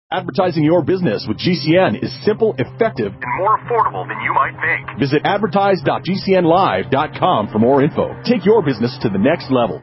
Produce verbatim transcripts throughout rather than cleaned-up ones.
Advertising your business with G C N is simple, effective, and more affordable than you might think. Visit advertise dot g c n live dot com for more info. Take your business to the next level.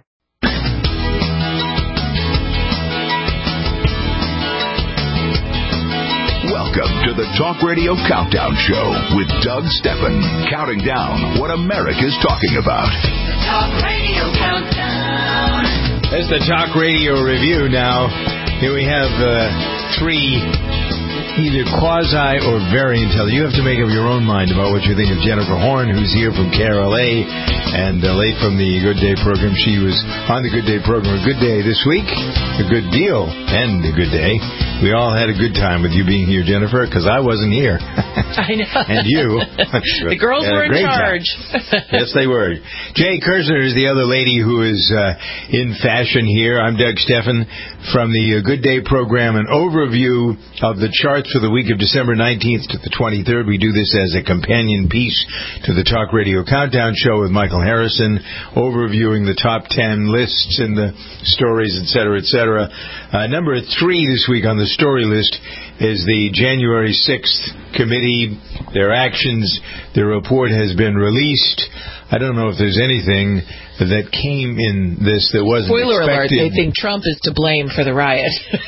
Welcome to the Talk Radio Countdown Show with Doug Stephan, counting down what America's talking about. The Talk Radio Countdown. There's the Talk Radio Review now. Here we have uh, three, either quasi or very intelligent. You have to make up your own mind about what you think of Jennifer Horn, who's here from K R L A and uh, late from the Good Day program. She was on the Good Day program. A good day this week, a good deal, and a good day. We all had a good time with you being here, Jennifer, because I wasn't here. I know. And you. The girls were in charge. Yes, they were. Jay Kersner is the other lady who is uh, in fashion here. I'm Doug Stephan from the uh, Good Day program, an overview of the charts for the week of December nineteenth to the twenty-third. We do this as a companion piece to the Talk Radio Countdown Show with Michael Harrison, overviewing the top ten lists and the stories, et cetera, et cetera. Uh, number three this week on the story list is the January sixth committee, their actions. Their report has been released. I don't know if there's anything that came in this that wasn't Spoiler expected. alert, they think Trump is to blame for the riot.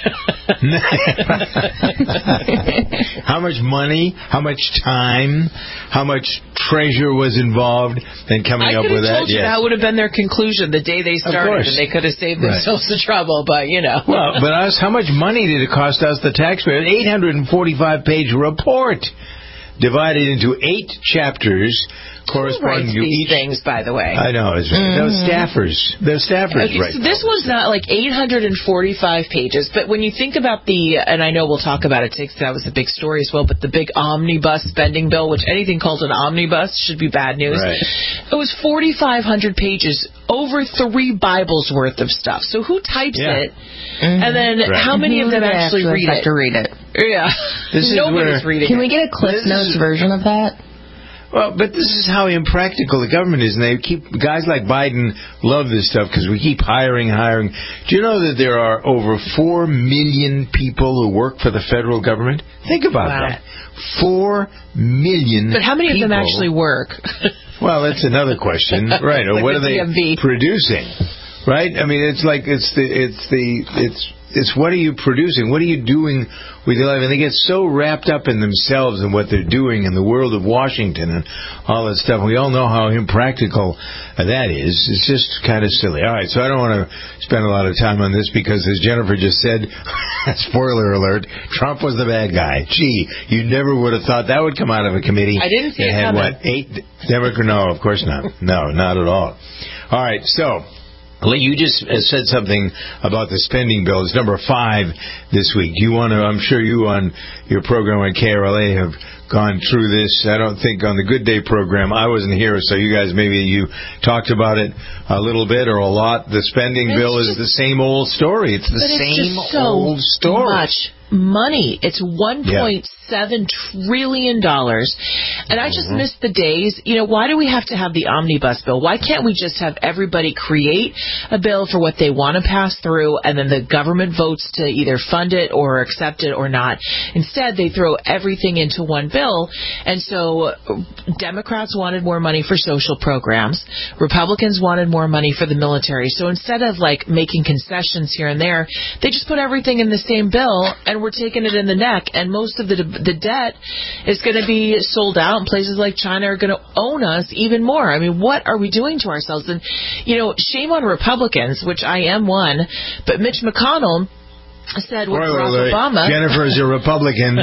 How much money, how much time, how much treasure was involved in coming I up with that? I could have told you yes. that would have been their conclusion the day they started, and they could have saved themselves right. the trouble, but, you know. Well, but us, how much money did it cost us, the taxpayers? eight hundred forty-five page report divided into eight chapters corresponding to these each things, by the way. I know. It's, mm-hmm. Those staffers. Those staffers okay, right so this one's not like eight hundred forty-five pages, but when you think about the, and I know we'll talk about it because that was a big story as well, but the big omnibus spending bill, which anything called an omnibus should be bad news. Right. It was forty-five hundred pages, over three Bibles worth of stuff. So who types yeah. it? Mm-hmm. And then right. how many of them actually, actually read have it? to read it. Yeah. This Nobody's is where, reading Can it. we get a Cliff Notes version of that? Well, but this is how impractical the government is, and they keep guys like Biden love this stuff because we keep hiring, hiring. Do you know that there are over four million people who work for the federal government? Think about wow. that. Four million. But how many people. of them actually work? Well, that's another question, right? Or like what the are they D M V. producing? Right? I mean, it's like it's the it's the it's. It's what are you producing? What are you doing with your life? And they get so wrapped up in themselves and what they're doing in the world of Washington and all that stuff. We all know how impractical that is. It's just kind of silly. All right, so I don't want to spend a lot of time on this because, as Jennifer just said, spoiler alert, Trump was the bad guy. Gee, you never would have thought that would come out of a committee. I didn't see that it had, coming. what, eight Democrats? No, of course not. No, not at all. All right, so... You just said something about the spending bill. It's number five this week. You want to? I'm sure you on your program on K R L A have gone through this. I don't think on the Good Day program. I wasn't here, so you guys maybe you talked about it a little bit or a lot. The spending it's bill is just, the same old story. It's the but same it's just so old story. Much money. It's one point seven trillion dollars. And I just mm-hmm. miss the days. You know, why do we have to have the omnibus bill? Why can't we just have everybody create a bill for what they want to pass through, and then the government votes to either fund it or accept it or not? Instead, they throw everything into one bill. And so Democrats wanted more money for social programs. Republicans wanted more money for the military. So instead of like making concessions here and there, they just put everything in the same bill, and we're taking it in the neck. And most of the the debt is going to be sold out, and places like China are going to own us even more. I mean, what are we doing to ourselves? And, you know, shame on Republicans, which I am one, but Mitch McConnell said with Barack alert. Obama. Jennifer is a Republican.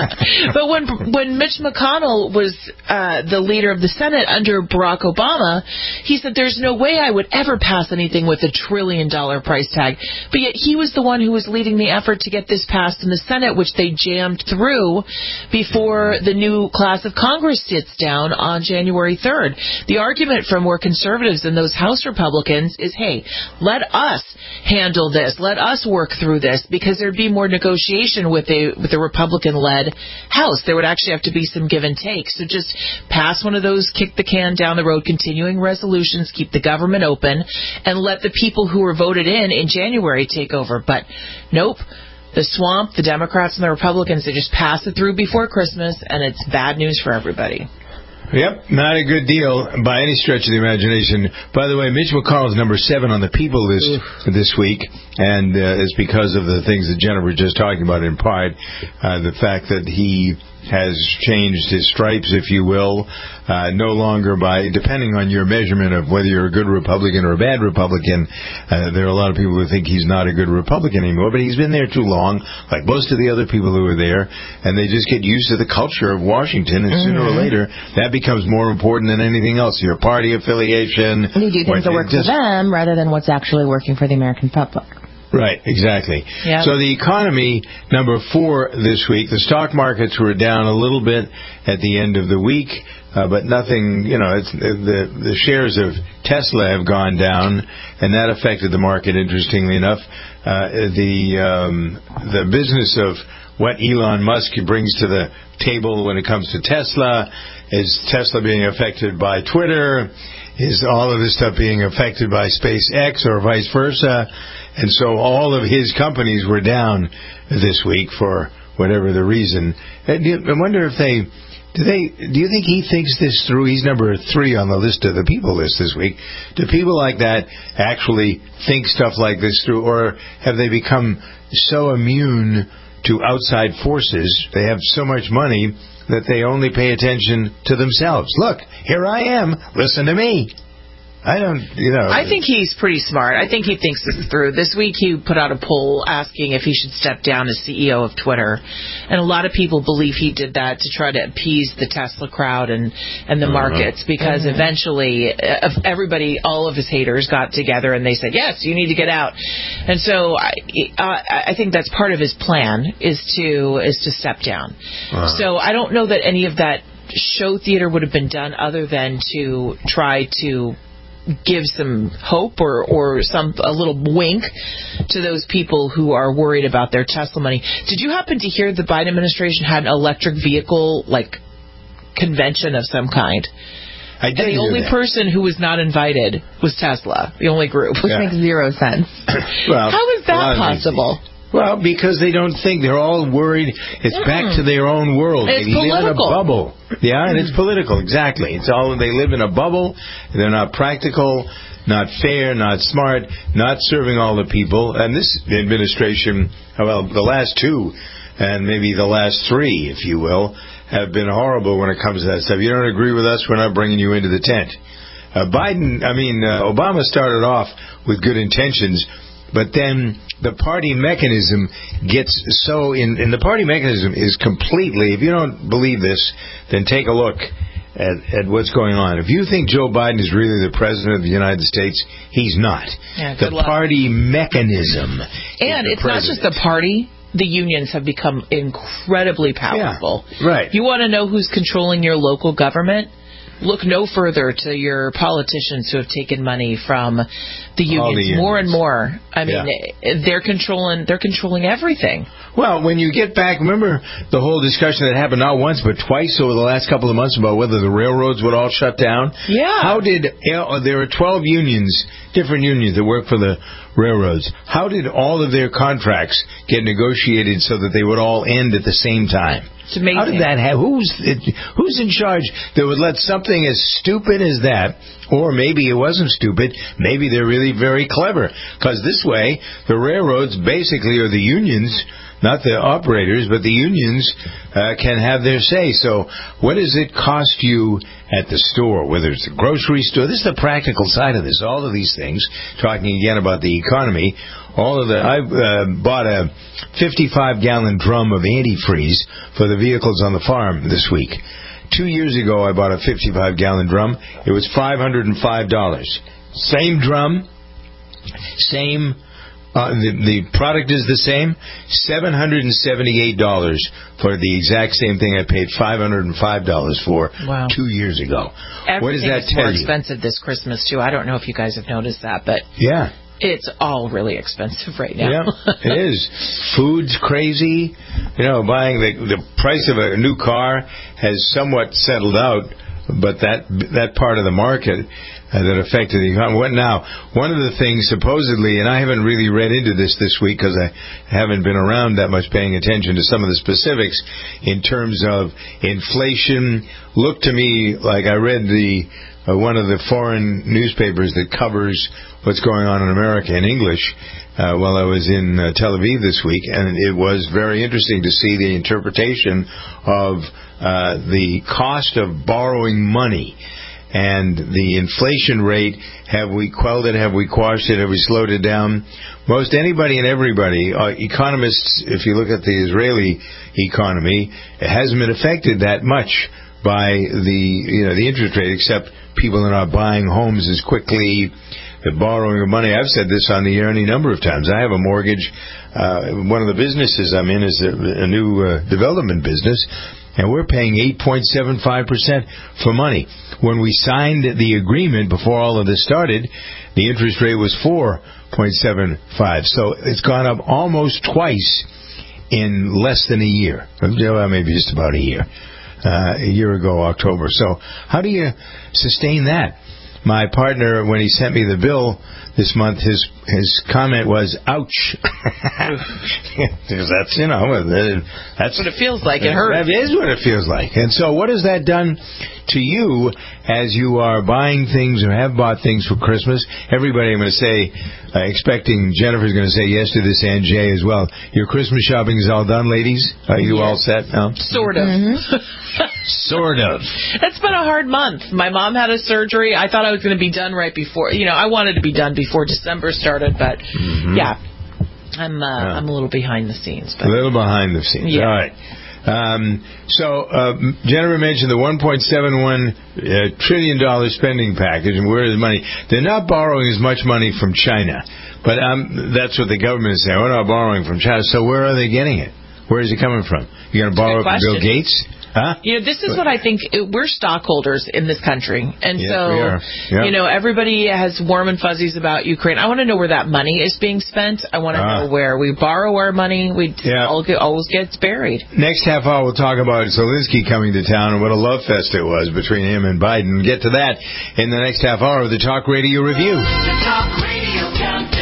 But when when Mitch McConnell was uh, the leader of the Senate under Barack Obama, he said there's no way I would ever pass anything with a trillion dollar price tag. But yet he was the one who was leading the effort to get this passed in the Senate, which they jammed through before the new class of Congress sits down on January third. The argument from more conservatives and those House Republicans is, hey, let us handle this. Let us work through this. Because there'd be more negotiation with a with a Republican-led House. There would actually have to be some give and take. So just pass one of those, kick the can down the road, continuing resolutions, keep the government open, and let the people who were voted in in January take over. But nope. the swamp, the Democrats and the Republicans, they just pass it through before Christmas, and it's bad news for everybody. Yep, not a good deal by any stretch of the imagination. By the way, Mitch McConnell's number seven on the people list Oof. this week, and uh, it's because of the things that Jennifer was just talking about in part. Uh, the fact that he has changed his stripes, if you will, uh, no longer by, depending on your measurement of whether you're a good Republican or a bad Republican, uh, there are a lot of people who think he's not a good Republican anymore, but he's been there too long, like most of the other people who are there, and they just get used to the culture of Washington, and mm-hmm. sooner or later, that becomes more important than anything else, your party affiliation. And you do things that work for them rather than what's actually working for the American public. Right, exactly. Yep. So the economy, number four this week, the stock markets were down a little bit at the end of the week, uh, but nothing, you know, it's, the, the shares of Tesla have gone down, and that affected the market, interestingly enough. Uh, the, um, the business of what Elon Musk brings to the table when it comes to Tesla, is Tesla being affected by Twitter, is all of this stuff being affected by SpaceX or vice versa. And so all of his companies were down this week for whatever the reason. I wonder if they, do they, do you think he thinks this through? He's number three on the list of the people list this week. Do people like that actually think stuff like this through, or have they become so immune to outside forces, they have so much money that they only pay attention to themselves? Look, here I am, listen to me. I don't, you know. I think he's pretty smart. I think he thinks this through. This week he put out a poll asking if he should step down as C E O of Twitter. And a lot of people believe he did that to try to appease the Tesla crowd and, and the markets, because mm-hmm. eventually uh, everybody, all of his haters got together and they said, yes, you need to get out. And so I, uh, I think that's part of his plan, is to, is to step down. Uh-huh. So I don't know that any of that show theater would have been done other than to try to give some hope or, or some a little wink to those people who are worried about their Tesla money. Did you happen to hear the Biden administration had an electric vehicle, like, convention of some kind? I did. And the only that. person who was not invited was Tesla, the only group. Which yeah. makes zero sense. Well, how is that possible? Well, because they don't think. They're all worried. It's mm. back to their own world. It's they political. live in a bubble. Yeah, and it's political. Exactly. It's all. They live in a bubble. They're not practical, not fair, not smart, not serving all the people. And this administration, well, the last two, and maybe the last three, if you will, have been horrible when it comes to that stuff. You don't agree with us, we're not bringing you into the tent. Uh, Biden, I mean, uh, Obama started off with good intentions, but then the party mechanism gets so in, and the party mechanism is completely, if you don't believe this, then take a look at, at what's going on. If you think Joe Biden is really the president of the United States, he's not. Yeah, the luck. party mechanism. And it's president. Not just the party. The unions have become incredibly powerful. Yeah, right. You want to know who's controlling your local government? Look no further to your politicians who have taken money from the unions, the unions. more and more. I mean, yeah. they're controlling they're controlling everything. Well, when you get back, remember the whole discussion that happened not once but twice over the last couple of months about whether the railroads would all shut down? Yeah. How did there are twelve unions, different unions that work for the railroads. How did all of their contracts get negotiated so that they would all end at the same time? It's amazing. How did that happen? Who's who's in charge that would let something as stupid as that, or maybe it wasn't stupid, maybe they're really very clever, because this way the railroads basically are the unions, not the operators, but the unions uh, can have their say. So what does it cost you at the store, whether it's a grocery store? This is the practical side of this. All of these things, talking again about the economy, all of the, I uh, bought a fifty-five gallon drum of antifreeze for the vehicles on the farm this week. Two years ago, I bought a fifty-five gallon drum. It was five hundred five dollars. Same drum, same, uh, the, the product is the same, seven hundred seventy-eight dollars for the exact same thing I paid five hundred five dollars for wow. two years ago. Everything what does that is tell more you? expensive this Christmas, too. I don't know if you guys have noticed that, but yeah. It's all really expensive right now. Yeah, it is. Food's crazy. You know, buying the the price of a new car has somewhat settled out. but that that part of the market uh, that affected the economy. What now? One of the things supposedly, and I haven't really read into this this week because I haven't been around that much paying attention to some of the specifics in terms of inflation. Looked to me like I read the uh, one of the foreign newspapers that covers what's going on in America in English uh, while I was in uh, Tel Aviv this week, and it was very interesting to see the interpretation of uh, the cost of borrowing money and the inflation rate. Have we quelled it? Have we quashed it? Have we slowed it down? Most anybody and everybody, uh, economists, if you look at the Israeli economy, it hasn't been affected that much by the you know the interest rate, except people are not buying homes as quickly. The borrowing of money. I've said this on the air any number of times. I have a mortgage. Uh, one of the businesses I'm in is a, a new uh, development business, and we're paying eight point seven five percent for money. When we signed the agreement before all of this started, the interest rate was four point seven five. So it's gone up almost twice in less than a year. Well, maybe just about a year. Uh, a year ago, October. So how do you sustain that? My partner, when he sent me the bill this month, his his comment was, ouch. Because that's, you know, that's what it feels like. It hurts. That is what it feels like. And so what has that done to you as you are buying things or have bought things for Christmas? Everybody, I'm going to say, uh, expecting Jennifer's going to say yes to this, and Jay as well. Your Christmas shopping is all done, ladies? Are you yes. all set now? Sort of. Mm-hmm. Sort of. It's been a hard month. My mom had a surgery. I thought I was going to be done right before, you know, I wanted to be done before December started, but mm-hmm. yeah, I'm uh, yeah. I'm a little behind the scenes. But. A little behind the scenes. Yeah. All right. Um, so uh, Jennifer mentioned the one point seven one uh, trillion dollars spending package, and where is the money? They're not borrowing as much money from China, but um, that's what the government is saying. We're not borrowing from China. So where are they getting it? Where is it coming from? You're going to borrow it from Bill Gates? Huh? You know, this is what I think. We're stockholders in this country. And yes, so, we are. Yep. you know, everybody has warm and fuzzies about Ukraine. I want to know where that money is being spent. I want to uh, know where we borrow our money. We yeah. always gets buried. Next half hour, we'll talk about Zelensky coming to town and what a love fest it was between him and Biden. Get to that in the next half hour of the Talk Radio Review. The Talk Radio Countdown.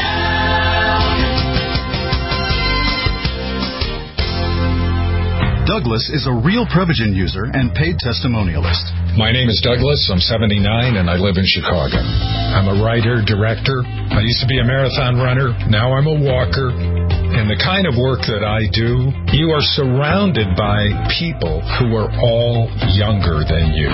Douglas is a real Prevagen user and paid testimonialist. My name is Douglas. I'm seventy-nine and I live in Chicago. I'm a writer, director. I used to be a marathon runner. Now I'm a walker. And the kind of work that I do, you are surrounded by people who are all younger than you.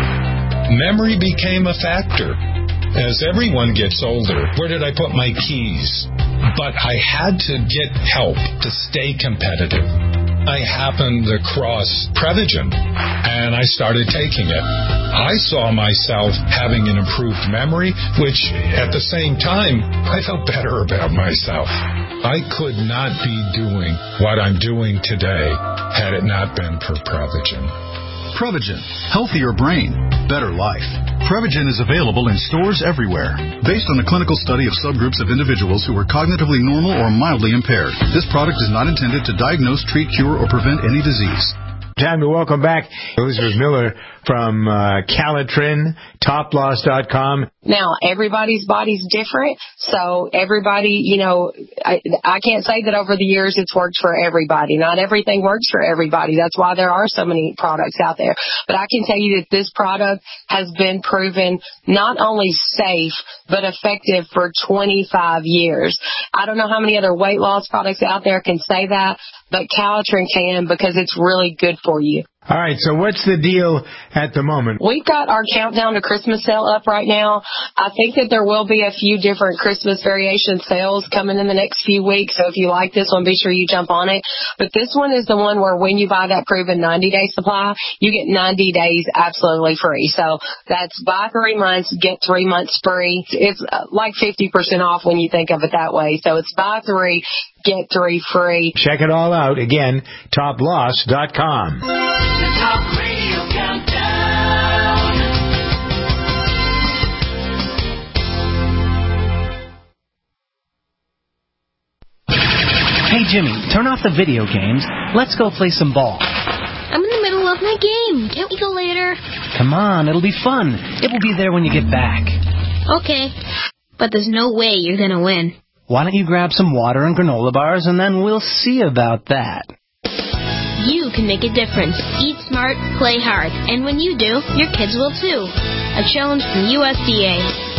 Memory became a factor. As everyone gets older, where did I put my keys? But I had to get help to stay competitive. I happened across Prevagen, and I started taking it. I saw myself having an improved memory, which, at the same time, I felt better about myself. I could not be doing what I'm doing today had it not been for Prevagen. Prevagen. Healthier brain. Better life. Prevagen is available in stores everywhere. Based on a clinical study of subgroups of individuals who were cognitively normal or mildly impaired, this product is not intended to diagnose, treat, cure, or prevent any disease. Time to welcome back Elizabeth Miller from uh, Calitrin, Top Loss dot com. Now, everybody's body's different, so everybody, you know, I, I can't say that over the years it's worked for everybody. Not everything works for everybody. That's why there are so many products out there. But I can tell you that this product has been proven not only safe, but effective for twenty-five years. I don't know how many other weight loss products out there can say that, but Calitrin can, because it's really good for you. All right, so what's the deal at the moment? We've got our Countdown to Christmas sale up right now. I think that there will be a few different Christmas variation sales coming in the next few weeks, so if you like this one, be sure you jump on it. But this one is the one where when you buy that proven ninety-day supply, you get ninety days absolutely free. So that's buy three months, get three months free. It's like fifty percent off when you think of it that way. So it's buy three, get three free. Check it all out. Again, Top Loss dot com. The Talk Radio Countdown. Hey, Jimmy, turn off the video games. Let's go play some ball. I'm in the middle love my game. Can't we go later? Come on, it'll be fun. It will be there when you get back. Okay. But there's no way you're going to win. Why don't you grab some water and granola bars, and then we'll see about that. You can make a difference. Eat smart, play hard. And when you do, your kids will too. A challenge from U S D A.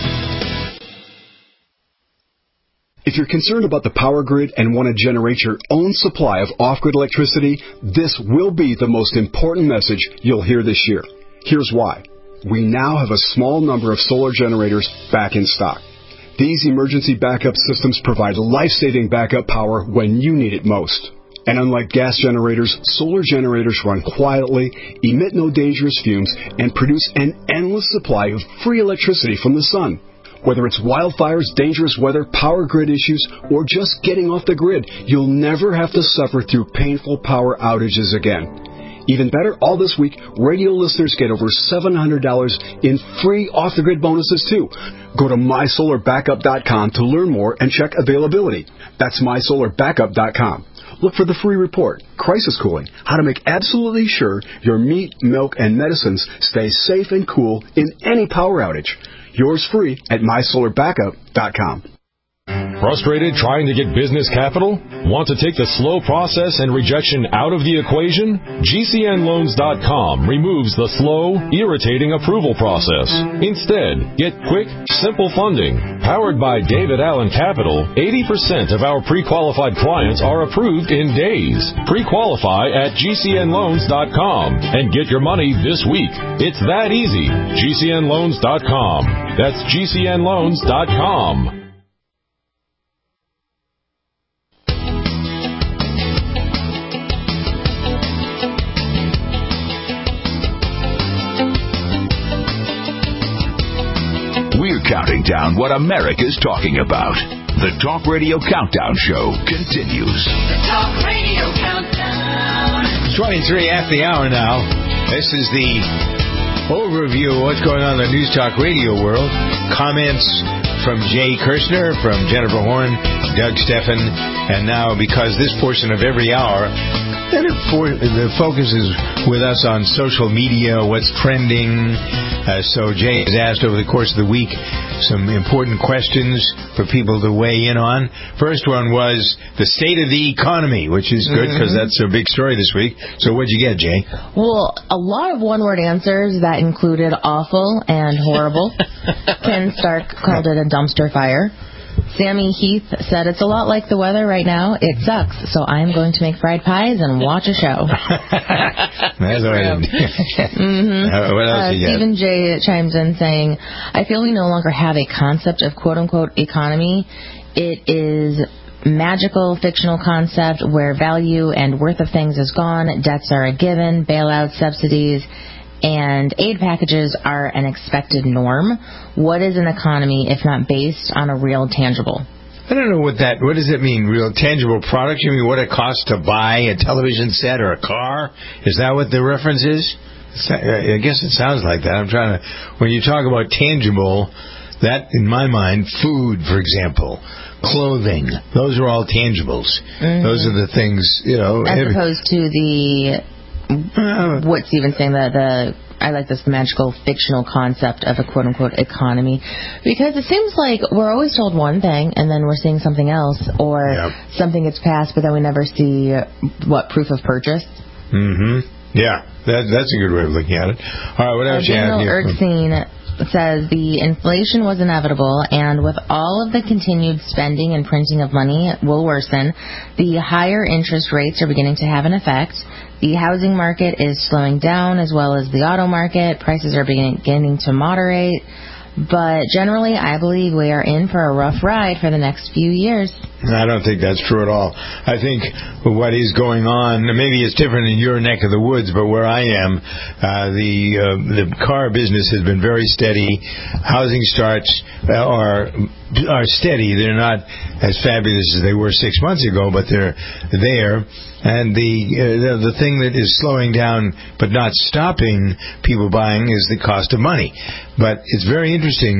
If you're concerned about the power grid and want to generate your own supply of off-grid electricity, this will be the most important message you'll hear this year. Here's why. We now have a small number of solar generators back in stock. These emergency backup systems provide life-saving backup power when you need it most. And unlike gas generators, solar generators run quietly, emit no dangerous fumes, and produce an endless supply of free electricity from the sun. Whether it's wildfires, dangerous weather, power grid issues, or just getting off the grid, you'll never have to suffer through painful power outages again. Even better, all this week, radio listeners get over seven hundred dollars in free off-the-grid bonuses, too. Go to my solar backup dot com to learn more and check availability. That's my solar backup dot com. Look for the free report, Crisis Cooling, how to make absolutely sure your meat, milk, and medicines stay safe and cool in any power outage. Yours free at my solar backup dot com. Frustrated trying to get business capital? Want to take the slow process and rejection out of the equation? G C N loans dot com removes the slow, irritating approval process. Instead, get quick, simple funding. Powered by David Allen Capital, eighty percent of our pre-qualified clients are approved in days. Pre-qualify at G C N loans dot com and get your money this week. It's that easy. G C N loans dot com. That's G C N loans dot com. We're counting down what America's talking about. The Talk Radio Countdown Show continues. The Talk Radio Countdown. twenty-three after the hour now. This is the overview of what's going on in the News Talk Radio world. Comments from Jay Kirshner, from Jennifer Horn, Doug Steffen, and now, because this portion of every hour, then it for, the focus is with us on social media, what's trending. Uh, so Jay has asked over the course of the week some important questions for people to weigh in on. First one was the state of the economy, which is good because mm-hmm. that's a big story this week. So what'd you get, Jay? Well, a lot of one-word answers that included awful and horrible. Ken Stark called it a dumpster fire. Sammy Heath said, it's a lot like the weather right now. It sucks, so I'm going to make fried pies and watch a show. That's what I did. mm-hmm. uh, what else uh, you got? Stephen J. chimes in saying, I feel we no longer have a concept of quote-unquote economy. It is magical, fictional concept where value and worth of things is gone, debts are a given, bailouts, subsidies, and aid packages are an expected norm. What is an economy if not based on a real tangible? I don't know what that, what does it mean, real tangible product? You mean what it costs to buy a television set or a car? Is that what the reference is? I guess it sounds like that. I'm trying to, when you talk about tangible, that, in my mind, food, for example, clothing, those are all tangibles. Mm-hmm. Those are the things, you know. As opposed to the... What's even saying that the I like this magical fictional concept of a quote-unquote economy, because it seems like we're always told one thing and then we're seeing something else, or yep. something gets passed but then we never see what proof of purchase. Mm-hmm. Yeah, that, that's a good way of looking at it. All right, what else uh, you have here? Erskine says the inflation was inevitable, and with all of the continued spending and printing of money will worsen. The higher interest rates are beginning to have an effect. The housing market is slowing down, as well as the auto market. Prices are beginning to moderate. But generally, I believe we are in for a rough ride for the next few years. I don't think that's true at all. I think what is going on, maybe it's different in your neck of the woods, but where I am, uh, the uh, the car business has been very steady. Housing starts are are steady. They're not as fabulous as they were six months ago, but they're there. And the, uh, the the thing that is slowing down but not stopping people buying is the cost of money. But it's very interesting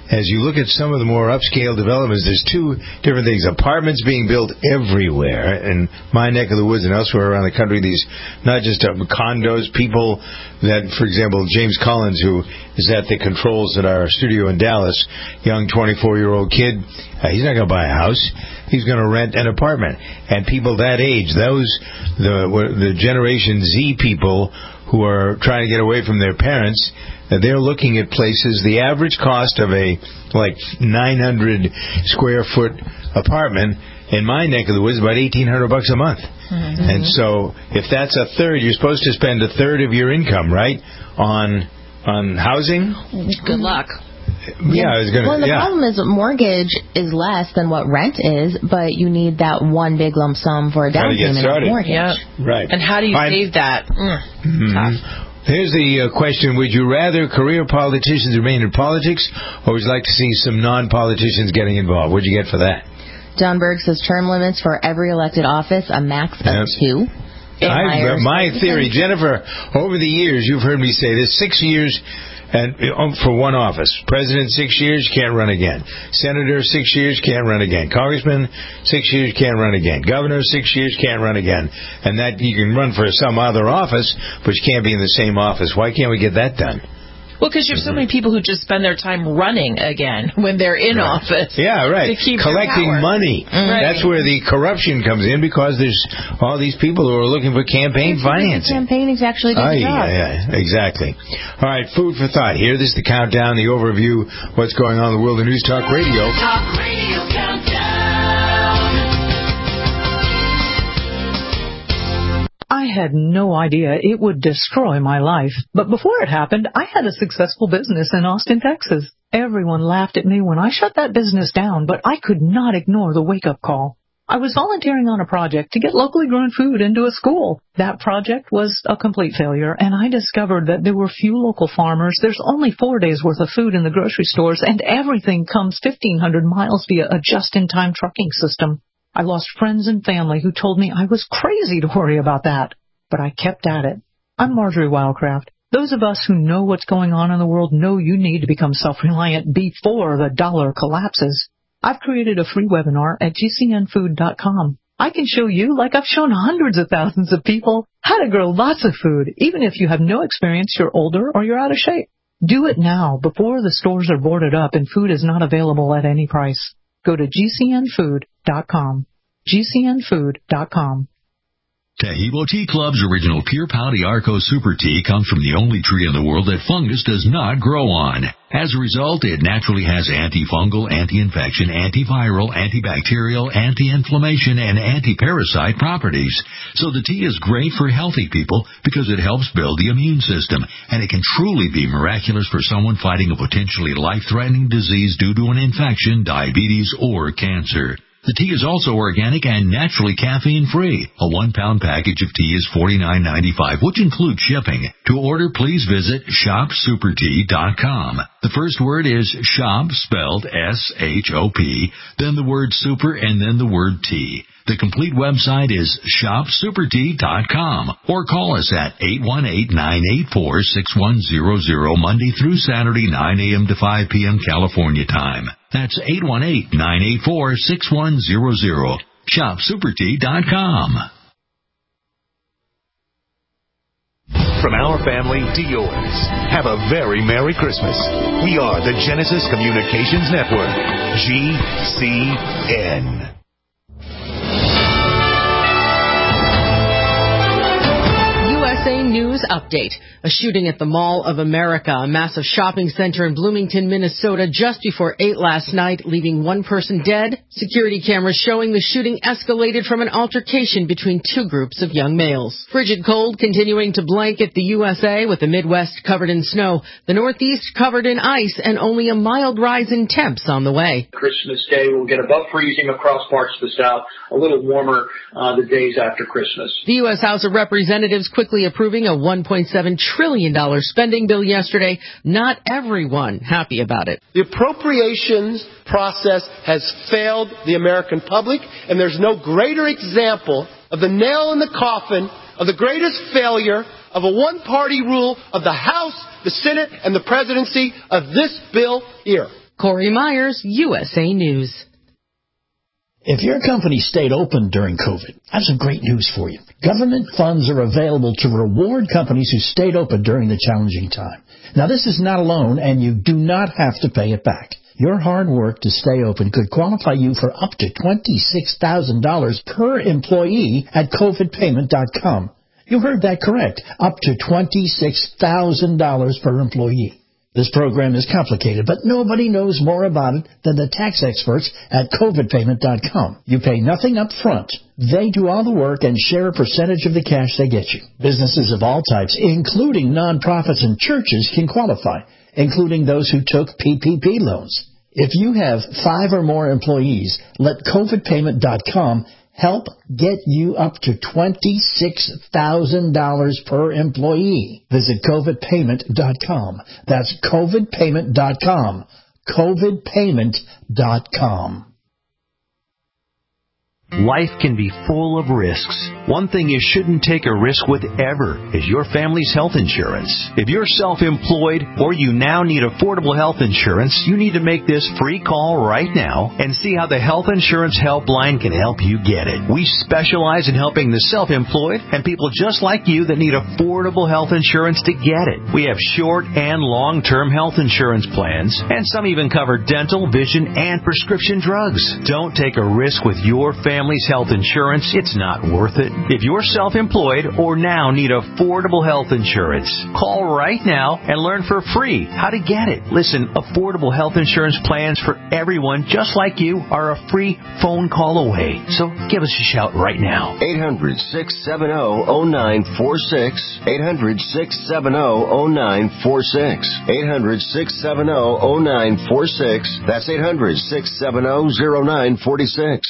as you look at some of the more upscale developments, there's two different things. Apartments being built everywhere in my neck of the woods and elsewhere around the country. These, not just uh, condos, people that, for example, James Collins, who is at the controls at our studio in Dallas, young twenty-four-year-old kid, uh, he's not going to buy a house. He's going to rent an apartment. And people that age, those, the, the Generation Z people who are trying to get away from their parents, they're looking at places. The average cost of a like nine hundred square foot apartment in my neck of the woods is about eighteen hundred bucks a month. Mm-hmm. And so if that's a third, you're supposed to spend a third of your income, right, on on housing. Good luck. Yeah, I was gonna. Well, the yeah. problem is mortgage is less than what rent is, but you need that one big lump sum for a down payment on mortgage. Yep. Right. And how do you I'm, save that? Mm, mm-hmm. Tough. Here's the uh, question. Would you rather career politicians remain in politics, or would you like to see some non-politicians getting involved? What'd you get for that? John Berg says term limits for every elected office, a max of yep. two. I, my theory, Jennifer, over the years, you've heard me say this, six years and um, for one office. President, six years, can't run again. Senator, six years, can't run again. Congressman, six years, can't run again. Governor, six years, can't run again. And that you can run for some other office, but you can't be in the same office. Why can't we get that done? Well, because you have so many people who just spend their time running again when they're in right. office. Yeah, right. To keep collecting money. Mm-hmm. Right. That's where the corruption comes in, because there's all these people who are looking for campaign financing. Campaign is actually good oh, job. Yeah, yeah, exactly. All right, food for thought. Here, this is the countdown, the overview, what's going on in the world of News Talk Radio. Talk Radio Countdown. I had no idea it would destroy my life. But before it happened, I had a successful business in Austin, Texas. Everyone laughed at me when I shut that business down, but I could not ignore the wake-up call. I was volunteering on a project to get locally grown food into a school. That project was a complete failure, and I discovered that there were few local farmers. There's only four days' worth of food in the grocery stores, and everything comes fifteen hundred miles via a just-in-time trucking system. I lost friends and family who told me I was crazy to worry about that. But I kept at it. I'm Marjorie Wildcraft. Those of us who know what's going on in the world know you need to become self-reliant before the dollar collapses. I've created a free webinar at G C N food dot com. I can show you, like I've shown hundreds of thousands of people, how to grow lots of food, even if you have no experience, you're older, or you're out of shape. Do it now, before the stores are boarded up and food is not available at any price. Go to G C N food dot com. G C N food dot com. Taheebo Tea Club's original Pure Pau D'Arco Super Tea comes from the only tree in the world that fungus does not grow on. As a result, it naturally has antifungal, anti-infection, antiviral, antibacterial, anti-inflammation, and anti-parasite properties. So the tea is great for healthy people because it helps build the immune system, and it can truly be miraculous for someone fighting a potentially life-threatening disease due to an infection, diabetes, or cancer. The tea is also organic and naturally caffeine-free. A one-pound package of tea is forty-nine ninety-five, which includes shipping. To order, please visit shop super tea dot com. The first word is shop, spelled S H O P, then the word super, and then the word tea. The complete website is shop super tea dot com, or call us at eight one eight, nine eight four, six one zero zero Monday through Saturday, nine a.m. to five p.m. California time. That's eight one eight, nine eight four, six one zero zero. shop super tea dot com. From our family to yours, have a very Merry Christmas. We are the Genesis Communications Network, G C N. U S A News Update. A shooting at the Mall of America, a massive shopping center in Bloomington, Minnesota, just before eight last night, leaving one person dead. Security cameras showing the shooting escalated from an altercation between two groups of young males. Frigid cold continuing to blanket the U S A, with the Midwest covered in snow, the Northeast covered in ice, and only a mild rise in temps on the way. Christmas Day will get above freezing across parts of the South, a little warmer uh, the days after Christmas. The U S House of Representatives quickly approving a one point seven trillion dollars spending bill yesterday. Not everyone happy about it. The appropriations process has failed the American public, and there's no greater example of the nail in the coffin of the greatest failure of a one-party rule of the House, the Senate, and the presidency of this bill here. Corey Myers, U S A News. If your company stayed open during COVID, I have some great news for you. Government funds are available to reward companies who stayed open during the challenging time. Now, this is not a loan, and you do not have to pay it back. Your hard work to stay open could qualify you for up to twenty-six thousand dollars per employee at covid payment dot com. You heard that correct, up to twenty-six thousand dollars per employee. This program is complicated, but nobody knows more about it than the tax experts at covid payment dot com. You pay nothing up front. They do all the work and share a percentage of the cash they get you. Businesses of all types, including nonprofits and churches, can qualify, including those who took P P P loans. If you have five or more employees, let covid payment dot com help get you up to twenty-six thousand dollars per employee. Visit covid payment dot com. That's covid payment dot com. covid payment dot com. Life can be full of risks. One thing you shouldn't take a risk with ever is your family's health insurance. If you're self-employed or you now need affordable health insurance, you need to make this free call right now and see how the Health Insurance Helpline can help you get it. We specialize in helping the self-employed and people just like you that need affordable health insurance to get it. We have short and long-term health insurance plans, and some even cover dental, vision, and prescription drugs. Don't take a risk with your family. Family's health insurance, it's not worth it. If you're self-employed or now need affordable health insurance, call right now and learn for free how to get it. Listen, affordable health insurance plans for everyone just like you are a free phone call away. So give us a shout right now. eight hundred, six seven zero, zero nine four six. eight hundred, six seven zero, zero nine four six. eight hundred, six seven zero, zero nine four six. That's eight hundred, six seven zero, zero nine four six.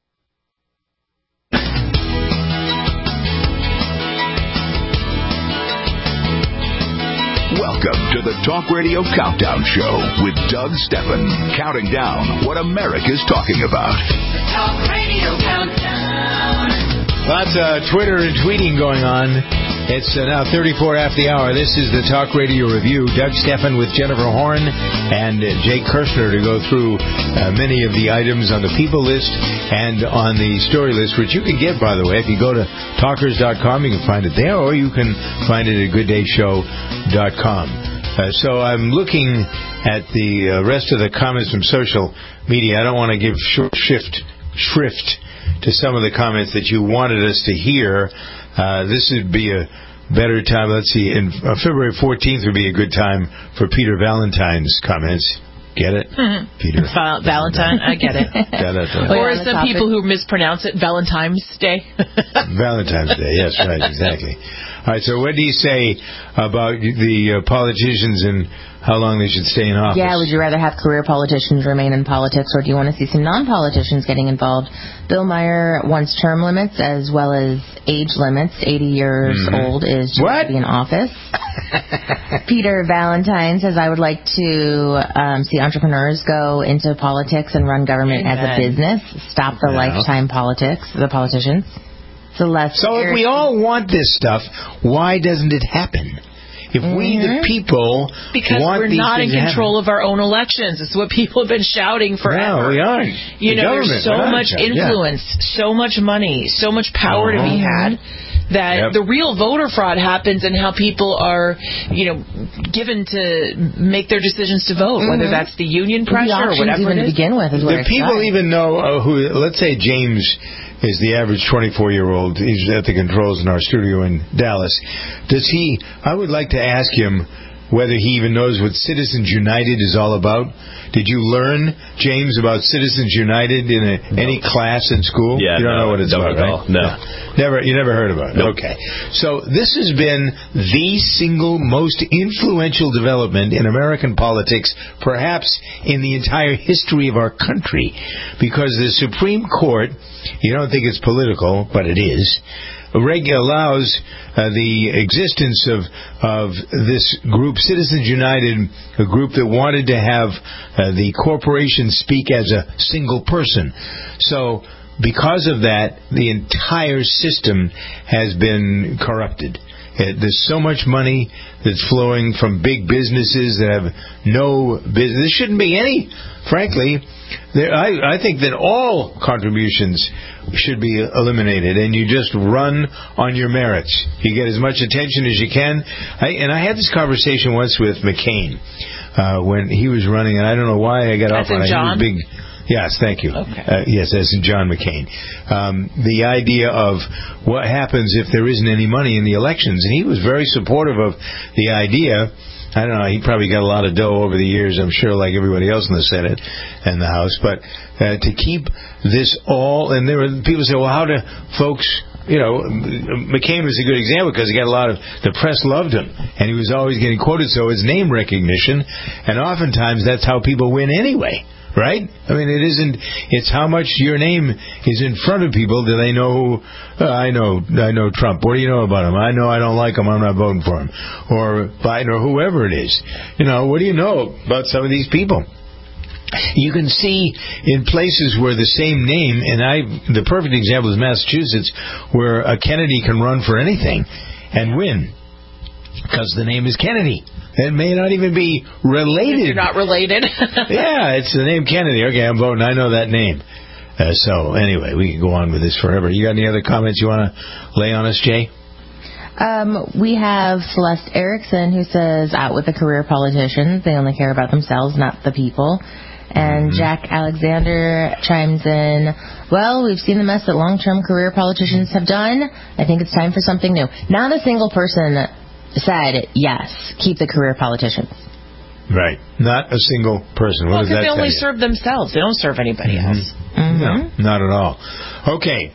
Welcome to the Talk Radio Countdown Show with Doug Steffen, counting down what America's talking about. The Talk Radio Countdown. Lots of Twitter and tweeting going on. It's uh, now thirty-four after the hour. This is the Talk Radio Review. Doug Steffen with Jennifer Horn and uh, Jay Kirshner to go through uh, many of the items on the people list and on the story list, which you can get, by the way. If you go to talkers dot com, you can find it there, or you can find it at good day show dot com. Uh, so I'm looking at the uh, rest of the comments from social media. I don't want to give short shift, shrift to some of the comments that you wanted us to hear. Uh, this would be a better time. Let's see. In, uh, February fourteenth would be a good time for Peter Valentine's comments. Get it? Mm-hmm. Peter Val- Valentine. I get it. Or as some people who mispronounce it, Valentine's Day. Valentine's Day. Yes, right. Exactly. All right. So what do you say about the uh, politicians and how long they should stay in office? Yeah, would you rather have career politicians remain in politics, or do you want to see some non-politicians getting involved? Bill Meyer wants term limits as well as age limits. eighty years mm-hmm. old is just to be in office. Peter Valentine says, I would like to um, see entrepreneurs go into politics and run government Amen. As a business. Stop the yeah. lifetime politics, the politicians. So, less so if we all want this stuff, why doesn't it happen? If mm-hmm. we, the people, because want we're these not in control happen. of our own elections. It's what people have been shouting forever. No, we aren't. You the know, there's so much influence, yeah. so much money, so much power uh-huh. to be had that yep. the real voter fraud happens in how people are, you know, given to make their decisions to vote, mm-hmm. whether that's the union pressure the or whatever even it is. To begin with is the people started. Even know uh, who, let's say James is the average twenty-four-year-old. He's at the controls in our studio in Dallas. Does he, I would like to ask him whether he even knows what Citizens United is all about. Did you learn, James, about Citizens United in a, no. any class in school? Yeah, you don't no, know what it's about, right? All. No. no. Never, you never heard about it? Nope. Okay. So this has been the single most influential development in American politics, perhaps in the entire history of our country, because the Supreme Court, you don't think it's political, but it is, Reg allows uh, the existence of of this group, Citizens United, a group that wanted to have uh, the corporation speak as a single person. So because of that, the entire system has been corrupted. There's so much money that's flowing from big businesses that have no business. There shouldn't be any, frankly. There, I, I think that all contributions should be eliminated, and you just run on your merits. You get as much attention as you can. I, and I had this conversation once with McCain uh, when he was running, and I don't know why I got off on it. He was big. Yes, thank you. Okay. Uh, yes, as in John McCain. Um, the idea of what happens if there isn't any money in the elections. And he was very supportive of the idea. I don't know, he probably got a lot of dough over the years, I'm sure, like everybody else in the Senate and the House. But uh, to keep this all, and there were people say, well, how do folks... You know, McCain was a good example because he got a lot of, the press loved him, and he was always getting quoted, so it's name recognition, and oftentimes that's how people win anyway, right? I mean, it isn't, it's how much your name is in front of people. Do they know, uh, I know, I know Trump. What do you know about him? I know I don't like him, I'm not voting for him. Or Biden, or whoever it is. You know, what do you know about some of these people? You can see in places where the same name, and I, the perfect example is Massachusetts, where a Kennedy can run for anything and win because the name is Kennedy. It may not even be related. If you're not related. Yeah, it's the name Kennedy. Okay, I'm voting. I know that name. Uh, so anyway, we can go on with this forever. You got any other comments you want to lay on us, Jay? Um, we have Celeste Erickson, who says, out with the career politicians. They only care about themselves, not the people. And mm-hmm. Jack Alexander chimes in, well, we've seen the mess that long-term career politicians have done. I think it's time for something new. Not a single person said, yes, keep the career politicians. Right. Not a single person. What well, does that they only you? serve themselves. They don't serve anybody mm-hmm. else. Mm-hmm. No, not at all. Okay.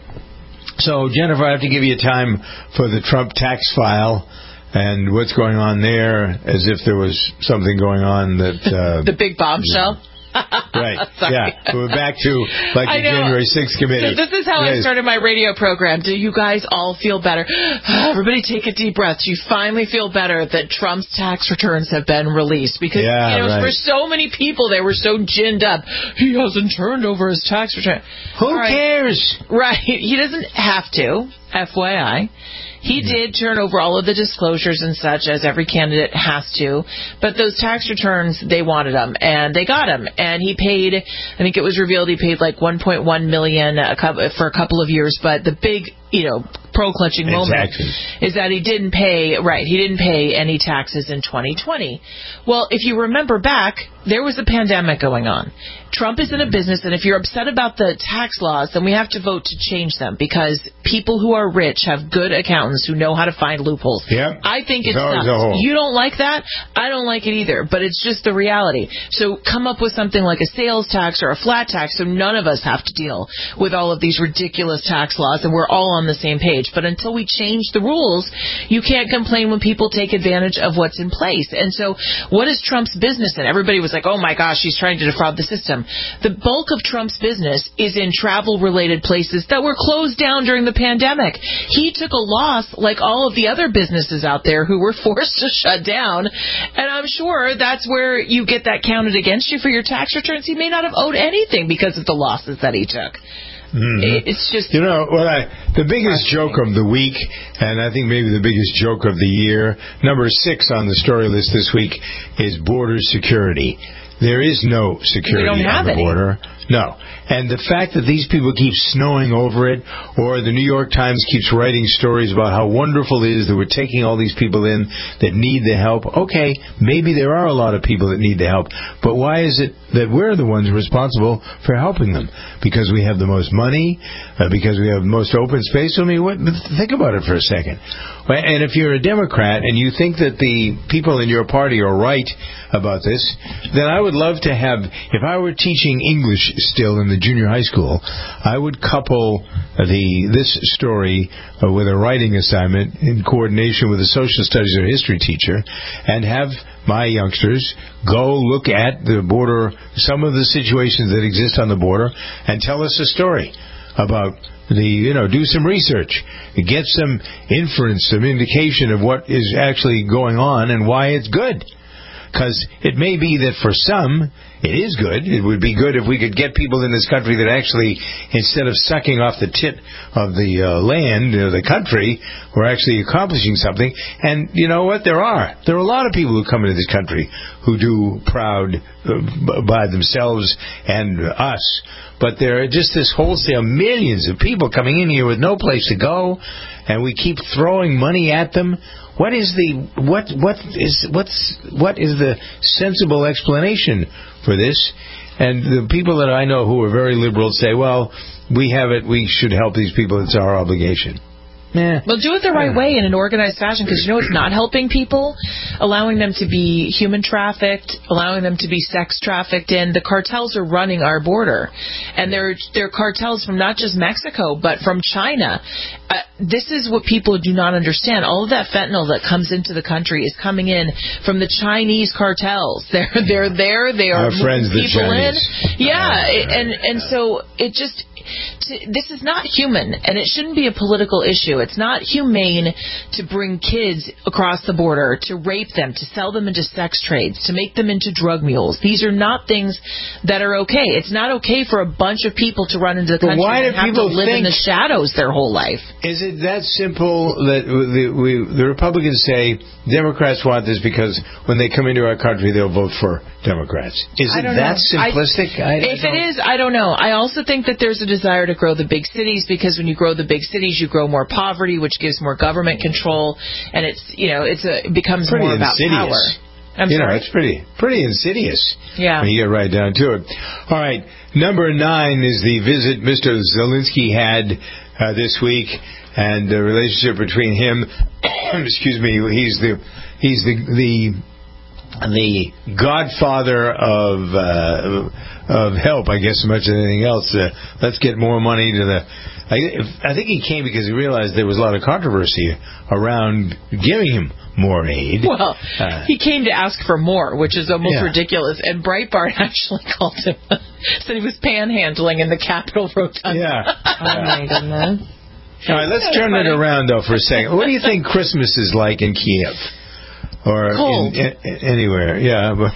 So, Jennifer, I have to give you time for the Trump tax file and what's going on there, as if there was something going on that... Uh, the big bombshell? Right. Yeah. We're back to like the January sixth committee. So this is how yes. I started my radio program. Do you guys all feel better? Everybody take a deep breath. You finally feel better that Trump's tax returns have been released. Because yeah, you know, right. for so many people, they were so ginned up. He hasn't turned over his tax return. Who right. cares? Right. He doesn't have to, F Y I. He did turn over all of the disclosures and such, as every candidate has to. But those tax returns, they wanted them, and they got them. And he paid, I think it was revealed he paid like one point one million dollars for a couple of years. But the big, you know, pearl-clutching moment taxes. is that he didn't pay, right, he didn't pay any taxes in twenty twenty. Well, if you remember back, there was a pandemic going on. Trump is in a business, and if you're upset about the tax laws, then we have to vote to change them, because people who are rich have good accountants who know how to find loopholes. Yep. I think it's nuts. You don't like that? I don't like it either, but it's just the reality. So come up with something like a sales tax or a flat tax so none of us have to deal with all of these ridiculous tax laws, and we're all on the same page. But until we change the rules, you can't complain when people take advantage of what's in place. And so what is Trump's business in? Everybody was like, oh my gosh, he's trying to defraud the system. The bulk of Trump's business is in travel-related places that were closed down during the pandemic. He took a loss like all of the other businesses out there who were forced to shut down. And I'm sure that's where you get that counted against you for your tax returns. He may not have owed anything because of the losses that he took. Mm-hmm. It's just, you know, what I the biggest joke of the week, and I think maybe the biggest joke of the year, number six on the story list this week, is border security. There is no security we don't have on the any. border. No. And the fact that these people keep snowing over it, or the New York Times keeps writing stories about how wonderful it is that we're taking all these people in that need the help. Okay, maybe there are a lot of people that need the help, but why is it that we're the ones responsible for helping them? Because we have the most money? Uh, because we have the most open space? I mean, what, think about it for a second. And if you're a Democrat and you think that the people in your party are right about this, then I would love to have, if I were teaching English still in the junior high school, I would couple the this story uh, with a writing assignment in coordination with a social studies or history teacher, and have my youngsters go look at the border, some of the situations that exist on the border, and tell us a story about the, you know, do some research, get some inference, some indication of what is actually going on and why it's good. Because it may be that for some, it is good. It would be good if we could get people in this country that actually, instead of sucking off the tit of the uh, land, uh, the country, we're actually accomplishing something. And you know what? There are. There are a lot of people who come into this country who do proud uh, by themselves and us. But there are just this wholesale millions of people coming in here with no place to go, and we keep throwing money at them. What is the what what is what's what is the sensible explanation for this? And the people that I know who are very liberal say, "Well, we have it. We should help these people. It's our obligation." Yeah. Well, do it the right way in an organized fashion, because you know it's not helping people, allowing them to be human trafficked, allowing them to be sex trafficked in. The cartels are running our border, and they're they're cartels from not just Mexico but from China. Uh, this is what people do not understand. All of that fentanyl that comes into the country is coming in from the Chinese cartels. They're they're there. They are our friends, the people Chinese. in. Yeah, and and so it just. This is not human, and it shouldn't be a political issue. It's not humane to bring kids across the border, to rape them, to sell them into sex trades, to make them into drug mules. These are not things that are okay. It's not okay for a bunch of people to run into the country and have to live in the shadows their whole life. Is it that simple that the, we, the Republicans say Democrats want this because when they come into our country they'll vote for Democrats? Is it that know. simplistic? I, I, if it is, I don't know. I also think that there's a desire to grow the big cities, because when you grow the big cities, you grow more poverty, which gives more government control, and it's you know it's a it becomes pretty more about insidious. power. I'm you sorry. know, it's pretty pretty insidious. Yeah. When you get right down to it. All right, number nine is the visit Mister Zelensky had uh, this week, and the relationship between him. excuse me. He's the he's the the. the godfather of uh, of help, I guess, as much as anything else. Uh, let's get more money to the... I, I think he came because he realized there was a lot of controversy around giving him more aid. Well, uh, he came to ask for more, which is almost yeah. ridiculous. And Breitbart actually called him, said he was panhandling in the Capitol rotunda. Yeah. Oh, my goodness. All right, let's turn it around, though, for a second. What do you think Christmas is like in Kiev? Or cold. In, in, anywhere, yeah. But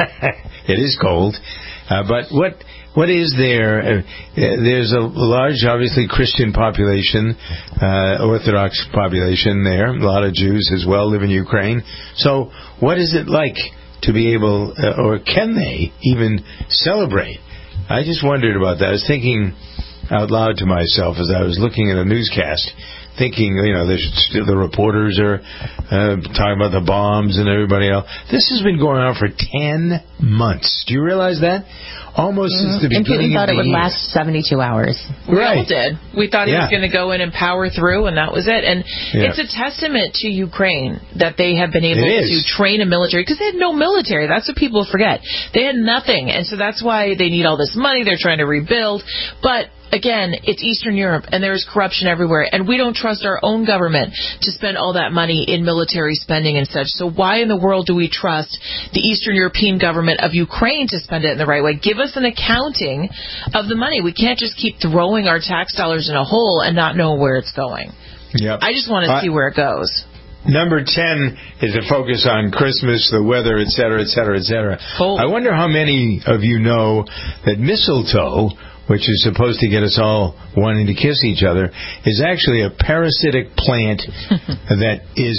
it is cold. Uh, but what what is there? Uh, there's a large, obviously, Christian population, uh, Orthodox population there. A lot of Jews as well live in Ukraine. So what is it like to be able, uh, or can they even celebrate? I just wondered about that. I was thinking out loud to myself as I was looking at a newscast, thinking, you know, still, the reporters are uh, talking about the bombs and everybody else. This has been going on for ten months. Do you realize that? Almost mm-hmm. since the beginning and people thought of the it would year. last seventy-two hours. We right. all did. We thought he yeah. was going to go in and power through, and that was it. And yeah. it's a testament to Ukraine that they have been able it to is. train a military, because they had no military. That's what people forget. They had nothing, and so that's why they need all this money. They're trying to rebuild. But again, it's Eastern Europe, and there's corruption everywhere, and we don't trust our own government to spend all that money in military spending and such. So why in the world do we trust the Eastern European government of Ukraine to spend it in the right way? Give us an accounting of the money. We can't just keep throwing our tax dollars in a hole and not know where it's going. Yep. I just want to uh, see where it goes. Number ten is a focus on Christmas, the weather, et cetera, et cetera, et cetera. Cold. I wonder how many of you know that mistletoe, which is supposed to get us all wanting to kiss each other, is actually a parasitic plant that is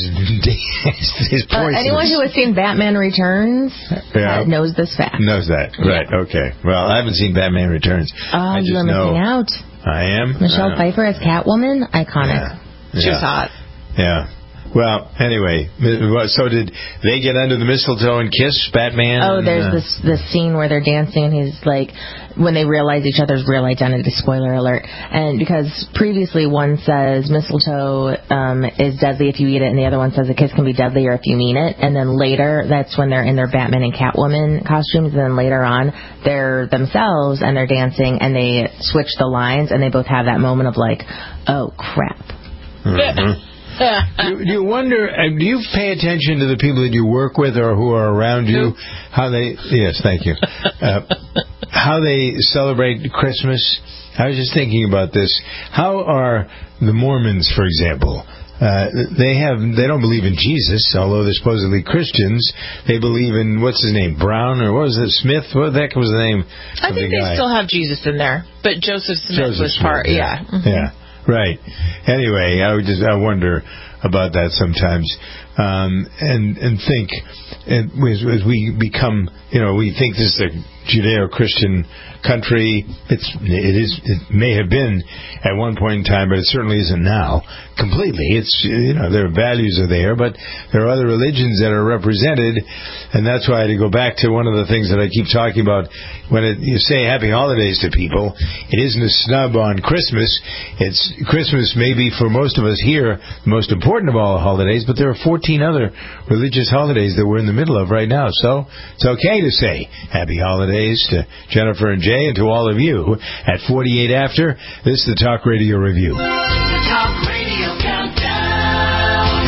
is poisonous. Uh, anyone who has seen Batman Returns yeah. uh, knows this fact. Knows that. Right, yeah. okay. Well, I haven't seen Batman Returns. Oh, I just you're know. missing out. I am? Michelle uh, Pfeiffer as Catwoman, iconic. Yeah. She's yeah. hot. Yeah. Well, anyway, so did they get under the mistletoe and kiss Batman? Oh, and, there's uh, this this scene where they're dancing, and he's like, when they realize each other's real identity, spoiler alert. And because previously one says mistletoe um, is deadly if you eat it, and the other one says a kiss can be deadlier if you mean it. And then later, that's when they're in their Batman and Catwoman costumes. And then later on, they're themselves, and they're dancing, and they switch the lines, and they both have that moment of like, oh, crap. Mm-hmm. do, do you wonder, uh, do you pay attention to the people that you work with or who are around you, Who? how they, yes, thank you, uh, how they celebrate Christmas? I was just thinking about this. How are the Mormons, for example, Uh, they have. They don't believe in Jesus, although they're supposedly Christians. They believe in, what's his name, Brown, or what was it, Smith? What the heck was the name? I think the they guy? still have Jesus in there, but Joseph Smith Joseph was Smith, part. yeah, Yeah. Mm-hmm. yeah, right. Anyway, I would just I wonder about that sometimes, um, and and think, and as, as we become, you know, we think this is a Judeo-Christian country. It's it is it may have been at one point in time, but it certainly isn't now completely. It's, you know, their values are there, but there are other religions that are represented, and that's why to go back to one of the things that I keep talking about when it, you say Happy Holidays to people, it isn't a snub on Christmas. It's Christmas maybe for most of us here the most important of all the holidays, but there are fourteen other religious holidays that we're in the middle of right now. So it's okay to say Happy Holidays to Jennifer and Jay and to all of you. At forty-eight after, this is the Talk Radio Review. The Talk Radio Countdown.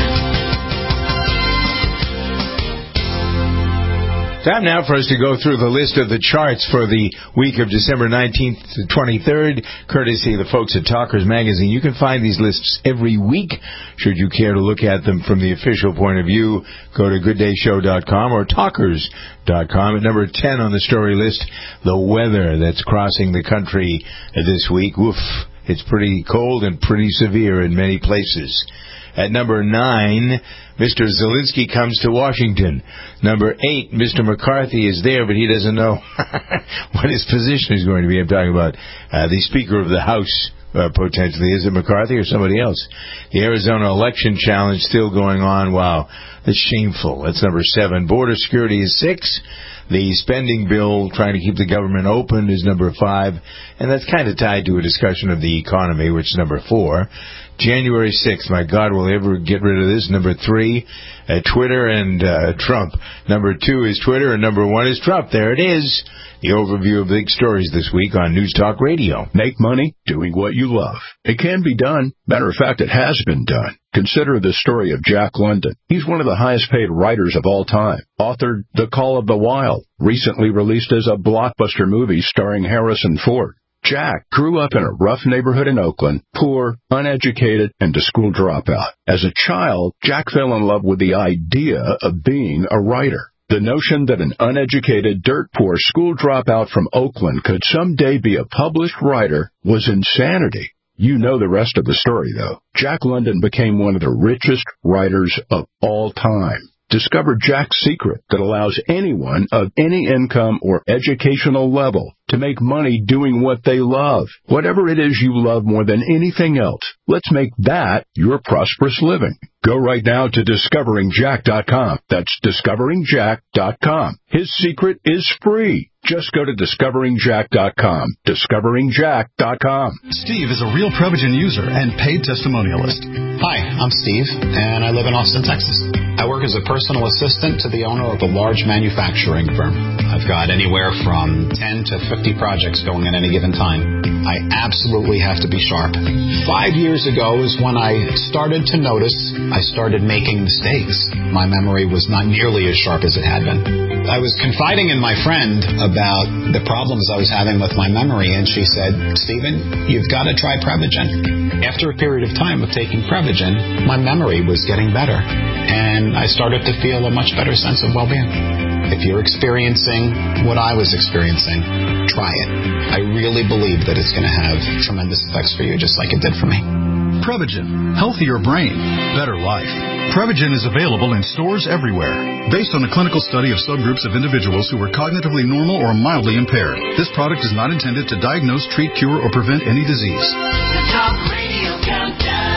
Time now for us to go through the list of the charts for the week of December nineteenth to twenty-third, courtesy of the folks at Talkers Magazine. You can find these lists every week. Should you care to look at them from the official point of view, go to good day show dot com or talkers dot com. At number ten on the story list, the weather that's crossing the country this week. Woof, it's pretty cold and pretty severe in many places. At number nine, Mister Zelensky comes to Washington. Number eight, Mister McCarthy is there, but he doesn't know what his position is going to be. I'm talking about uh, the Speaker of the House, uh, potentially. Is it McCarthy or somebody else? The Arizona election challenge still going on. Wow, that's shameful. That's number seven. Border security is six. The spending bill trying to keep the government open is number five. And that's kind of tied to a discussion of the economy, which is number four. January sixth, my God, will they ever get rid of this? Number three, uh, Twitter and uh, Trump. Number two is Twitter, and number one is Trump. There it is. The overview of big stories this week on News Talk Radio. Make money doing what you love. It can be done. Matter of fact, it has been done. Consider the story of Jack London. He's one of the highest paid writers of all time. Authored The Call of the Wild, recently released as a blockbuster movie starring Harrison Ford. Jack grew up in a rough neighborhood in Oakland, poor, uneducated, and a school dropout. As a child, Jack fell in love with the idea of being a writer. The notion that an uneducated, dirt-poor school dropout from Oakland could someday be a published writer was insanity. You know the rest of the story, though. Jack London became one of the richest writers of all time. Discover Jack's secret that allows anyone of any income or educational level to make money doing what they love. Whatever it is you love more than anything else, let's make that your prosperous living. Go right now to discovering jack dot com. That's discovering jack dot com. His secret is free. Just go to discovering jack dot com. discovering jack dot com. Steve is a real Prevagen user and paid testimonialist. Hi, I'm Steve, and I live in Austin, Texas. I work as a personal assistant to the owner of a large manufacturing firm. I've got anywhere from ten to fifty projects going at any given time. I absolutely have to be sharp. Five years ago is when I started to notice I started making mistakes. My memory was not nearly as sharp as it had been. I was confiding in my friend about the problems I was having with my memory, and she said, Stephen, you've got to try Prevagen. After a period of time of taking Prevagen, my memory was getting better, and I started to feel a much better sense of well-being. If you're experiencing what I was experiencing, try it. I really believe that it's going to have tremendous effects for you, just like it did for me. Prevagen. Healthier brain. Better life. Prevagen is available in stores everywhere. Based on a clinical study of subgroups of individuals who were cognitively normal or mildly impaired, this product is not intended to diagnose, treat, cure, or prevent any disease. The Talk Radio Countdown.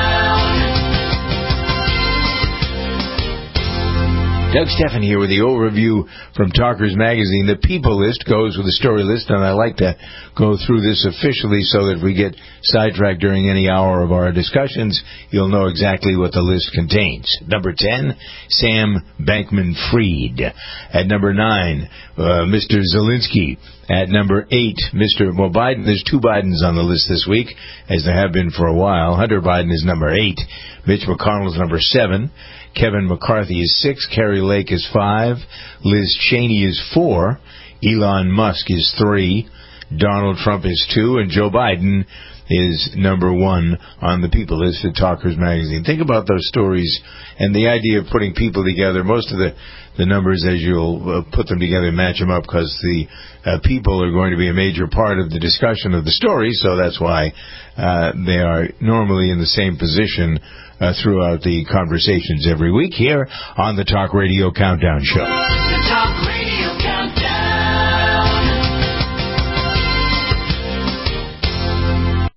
Doug Steffen here with the overview from Talkers Magazine. The people list goes with the story list, and I like to go through this officially so that if we get sidetracked during any hour of our discussions, you'll know exactly what the list contains. Number ten, Sam Bankman-Fried. At number nine, uh, Mister Zelensky. At number eight, Mister Well, Biden. There's two Bidens on the list this week, as there have been for a while. Hunter Biden is number eight. Mitch McConnell is number seven. Kevin McCarthy is six. Carrie Lake is five. Liz Cheney is four. Elon Musk is three. Donald Trump is two. And Joe Biden is number one on the people list at Talkers Magazine. Think about those stories and the idea of putting people together. Most of the, the numbers, as you'll uh, put them together and match them up, because the uh, people are going to be a major part of the discussion of the story, so that's why uh, they are normally in the same position uh, throughout the conversations every week here on the Talk Radio Countdown Show. The Talk Radio Countdown.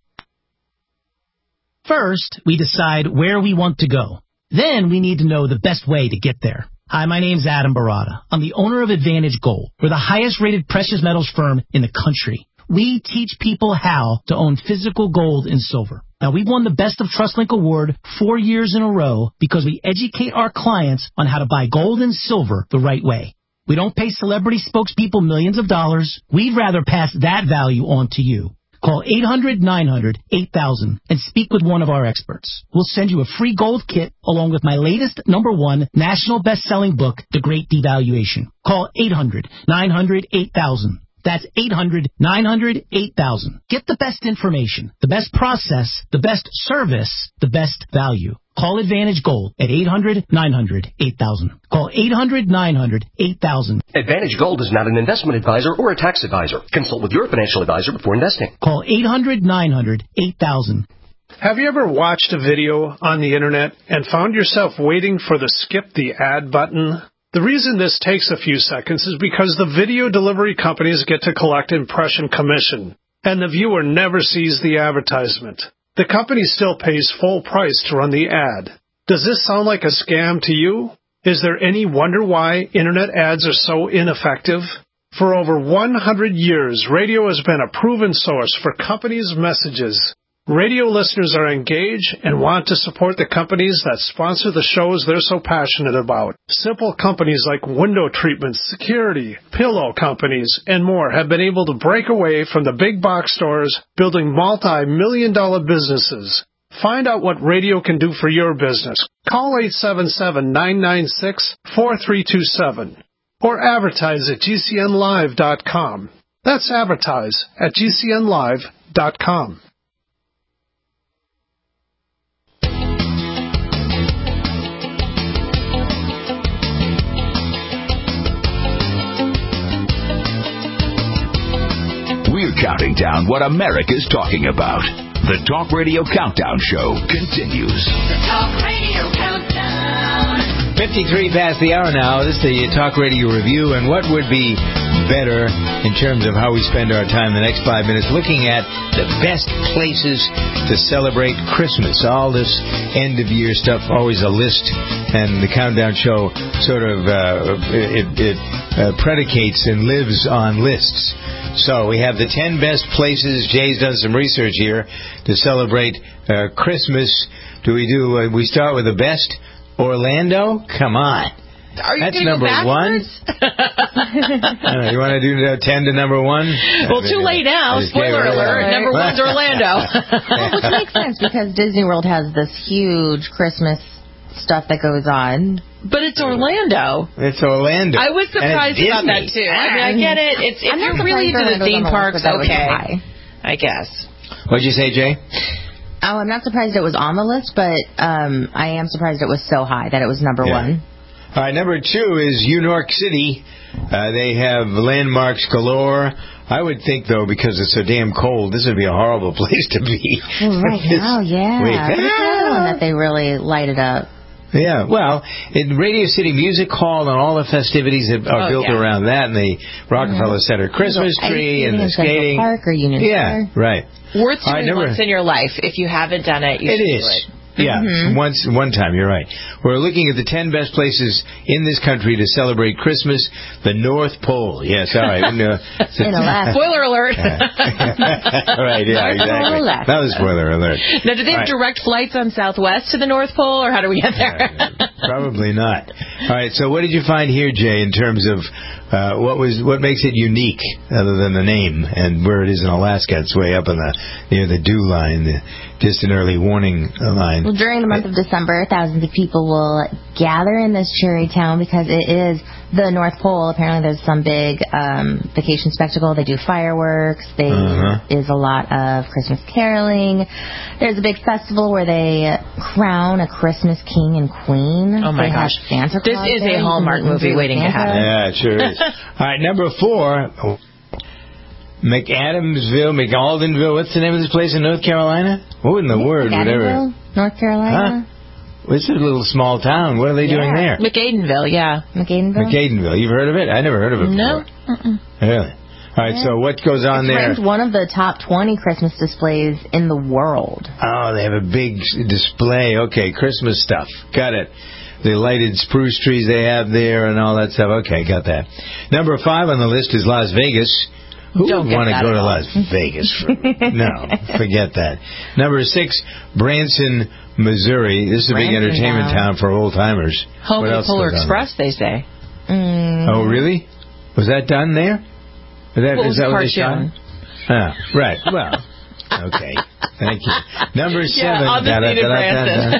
First, we decide where we want to go. Then we need to know the best way to get there. Hi, my name's Adam Barada. I'm the owner of Advantage Gold. We're the highest-rated precious metals firm in the country. We teach people how to own physical gold and silver. Now, we've won the Best of TrustLink Award four years in a row because we educate our clients on how to buy gold and silver the right way. We don't pay celebrity spokespeople millions of dollars. We'd rather pass that value on to you. Call eight hundred nine hundred eight thousand and speak with one of our experts. We'll send you a free gold kit along with my latest number one national best-selling book, The Great Devaluation. Call eight hundred nine hundred eight thousand. That's eight hundred nine hundred eight thousand. Get the best information, the best process, the best service, the best value. Call Advantage Gold at eight hundred nine hundred eight thousand. Call eight hundred nine hundred eight thousand. Advantage Gold is not an investment advisor or a tax advisor. Consult with your financial advisor before investing. Call eight hundred nine hundred eight thousand. Have you ever watched a video on the internet and found yourself waiting for the skip the ad button? The reason this takes a few seconds is because the video delivery companies get to collect impression commission, and the viewer never sees the advertisement. The company still pays full price to run the ad. Does this sound like a scam to you? Is there any wonder why internet ads are so ineffective? For over one hundred years, radio has been a proven source for companies' messages. Radio listeners are engaged and want to support the companies that sponsor the shows they're so passionate about. Simple companies like window treatments, security, pillow companies, and more have been able to break away from the big box stores, building multi-million dollar businesses. Find out what radio can do for your business. Call eight seven seven, nine nine six, four three two seven or advertise at G C N live dot com. That's advertise at G C N live dot com. We're counting down what America's talking about. The Talk Radio Countdown Show continues. The Talk Radio Countdown. fifty-three past the hour now. This is the Talk Radio Review, and what would be better in terms of how we spend our time the next five minutes looking at the best places to celebrate Christmas. All this end-of-year stuff, always a list, and the Countdown Show sort of uh, it, it uh, predicates and lives on lists. So we have the ten best places. Jay's done some research here to celebrate uh, Christmas. Do we do? Uh, we start with the best. Orlando? Come on. Are you That's number one. know, you want to do uh, ten to number one? Well, too late now. Spoiler alert. Number one's Orlando. Well, which makes sense because Disney World has this huge Christmas stuff that goes on. But it's Orlando. It's Orlando. I was surprised about that, too. I mean, I get it. It's, if you're really into the theme parks, okay. I guess. What'd you say, Jay? Oh, I'm not surprised it was on the list, but um, I am surprised it was so high that it was number yeah. one. All right, number two is New York City. Uh, they have landmarks galore. I would think, though, because it's so damn cold, this would be a horrible place to be. Well, right now, yeah. Wait, but it's another one that they really lighted up. Yeah, well, in Radio City Music Hall and all the festivities that are oh, built yeah. around that, and the Rockefeller yeah. Center Christmas tree and the skating. Park or Union yeah, Square. right. Worth doing right, once in your life. If you haven't done it, you it should is. do it. Yeah, mm-hmm. once one time, you're right. We're looking at the ten best places in this country to celebrate Christmas. The North Pole. Yes, all right. No, spoiler alert. All right, yeah, exactly. That was spoiler alert. Now, do they have right. direct flights on Southwest to the North Pole, or how do we get there? Probably not. All right, so what did you find here, Jay, in terms of uh, what was what makes it unique, other than the name and where it is in Alaska? It's way up in the near the dew line, the distant early warning line. Well, during the month of December, thousands of people will gather in this cherry town because it is the North Pole, apparently there's some big um, vacation spectacle. They do fireworks. There uh-huh. is a lot of Christmas caroling. There's a big festival where they crown a Christmas king and queen. Oh, my they gosh. Santa this Claus is there. a Hallmark movie waiting to happen. Yeah, it sure is. All right, number four, McAdamsville, McAldenville. What's the name of this place in North Carolina? What in the word? Whatever. North Carolina. Huh? It's a little small town. What are they yeah. doing there? McAdenville, yeah. McAdenville? McAdenville. You've heard of it? I never heard of it no. before. No. Really? All right, yeah. so what goes on it's there? It's one of the top twenty Christmas displays in the world. Oh, they have a big display. Okay, Christmas stuff. Got it. The lighted spruce trees they have there and all that stuff. Okay, got that. Number five on the list is Las Vegas. Who Don't would want to go to all. Las Vegas? For, no, forget that. Number six, Branson, Missouri. This is a Branson, big entertainment yeah. town for old timers. Home of the Polar Express, they say. Mm. Oh, really? Was that done there? Is that, well, is that what they cartoon. shot? Ah, right. Well, okay. Thank you. Number seven. Yeah, on the scene in Branson.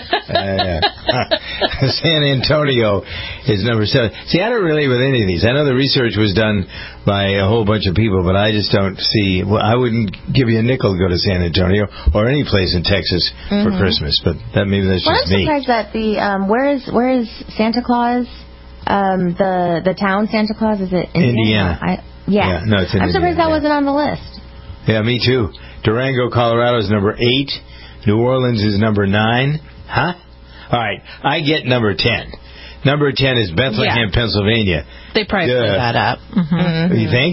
San Antonio is number seven. See, I don't relate with any of these. I know the research was done by a whole bunch of people, but I just don't see. Well, I wouldn't give you a nickel to go to San Antonio or any place in Texas mm-hmm. for Christmas. But that maybe that's well, just I'm me. I'm surprised that the um, where is where is Santa Claus? Um, the the town Santa Claus, is it Indiana? Indiana. I, yeah. yeah. No, it's in I'm surprised Indiana, that yeah. wasn't on the list. Yeah, me too. Durango, Colorado is number eight. New Orleans is number nine. Huh? All right. I get number ten. Number ten is Bethlehem, yeah. Pennsylvania. They probably Duh. put that up. Mm-hmm. You think?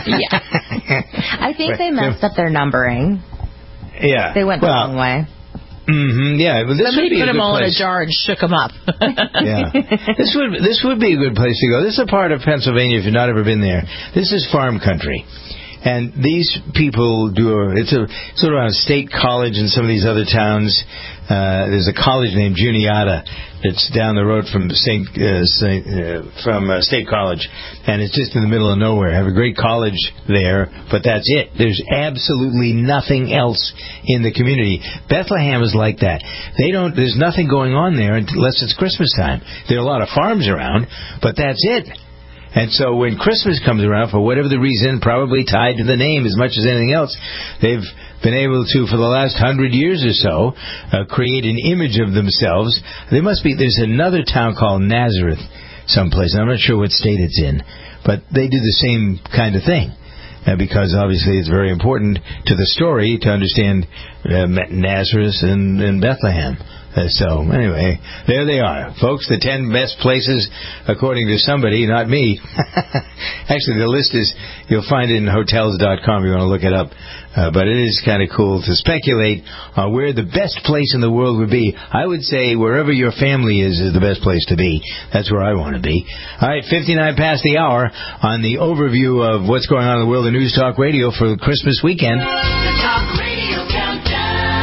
yeah. I think they messed up their numbering. Yeah. They went the well, wrong way. Mm-hmm, yeah, well, this Somebody would be put a them all place. in a jar and shook them up. yeah, this would this would be a good place to go. This is a part of Pennsylvania if you've not ever been there. This is farm country, and these people do. A, it's a sort of a state college in some of these other towns. Uh, there's a college named Juniata that's down the road from Saint, uh, Saint uh, from uh, State College, and it's just in the middle of nowhere. Have a great college there, but that's it. There's absolutely nothing else in the community. Bethlehem is like that. They don't. There's nothing going on there unless it's Christmas time. There are a lot of farms around, but that's it. And so when Christmas comes around, for whatever the reason, probably tied to the name as much as anything else, they've been able to, for the last hundred years or so, uh, create an image of themselves. There must be, there's another town called Nazareth someplace. I'm not sure what state it's in, but they do the same kind of thing. Uh, because obviously it's very important to the story to understand uh, Nazareth and, and Bethlehem. Uh, so, anyway, there they are. Folks, the ten best places, according to somebody, not me. Actually, the list is, you'll find it in hotels dot com if you want to look it up. Uh, but it is kind of cool to speculate on where the best place in the world would be. I would say wherever your family is is the best place to be. That's where I want to be. All right, fifty-nine past the hour on the overview of what's going on in the world of News Talk Radio for the Christmas weekend. The Talk Radio Countdown.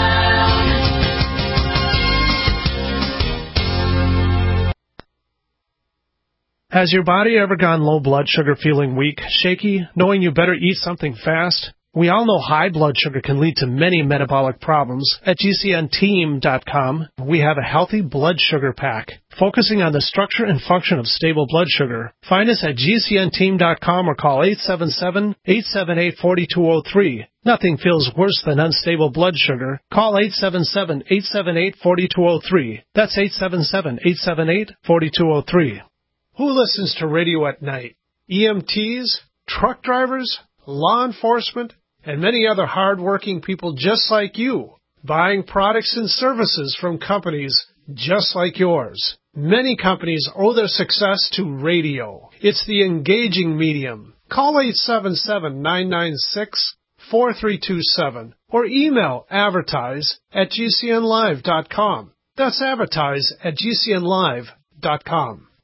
Has your body ever gone low blood sugar, feeling weak, shaky, knowing you better eat something fast? We all know high blood sugar can lead to many metabolic problems. At G C N team dot com, we have a healthy blood sugar pack, focusing on the structure and function of stable blood sugar. Find us at G C N team dot com or call eight seven seven, eight seven eight, four two zero three. Nothing feels worse than unstable blood sugar. Call eight seven seven, eight seven eight, four two zero three. That's eight seven seven, eight seven eight, four two zero three. Who listens to radio at night? E M Ts, truck drivers, law enforcement, and many other hard-working people just like you, buying products and services from companies just like yours. Many companies owe their success to radio. It's the engaging medium. Call eight seven seven, nine nine six, four three two seven or email advertise at G C N live dot com. That's advertise at G C N live dot com.